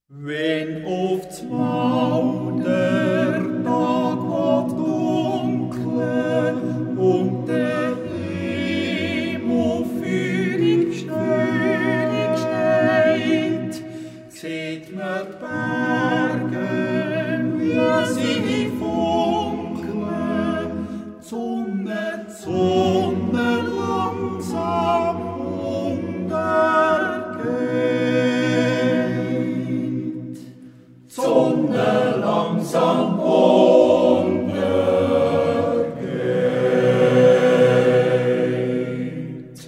Wenn oft's Mau der Tag wird dunkle und der Himmel führig steht, seht mir die Berge, wie sie funkeln, die Sonne langsam untergeht. Sonne langsam untergeht.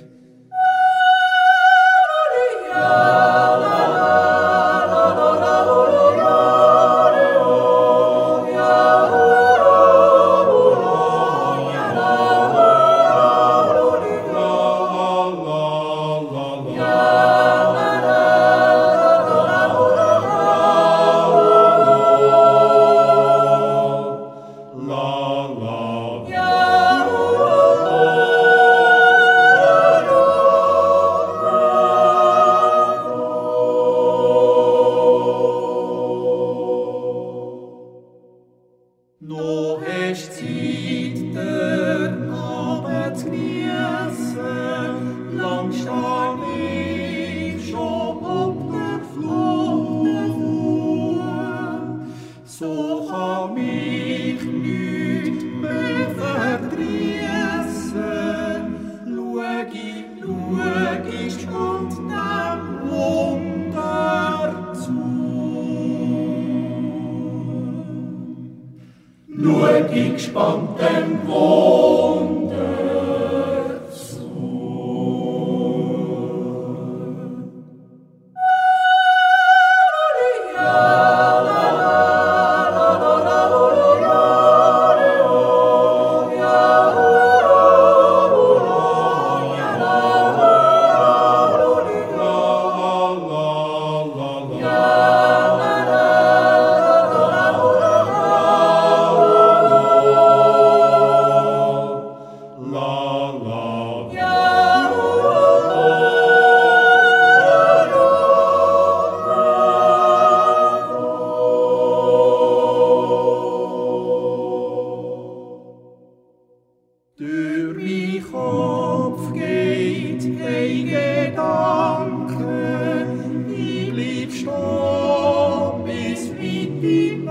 Noch ist Zeit, der Abend zu geniessen, lang steh ich schon auf der Flucht. So kann mich nichts mehr verdriessen, schau ich gespannt dem Wunder zu. Schau ich gespannt dem Wunder zu. Durch mein Kopf geht ein Gedanke, ich bleib stehen bis weit in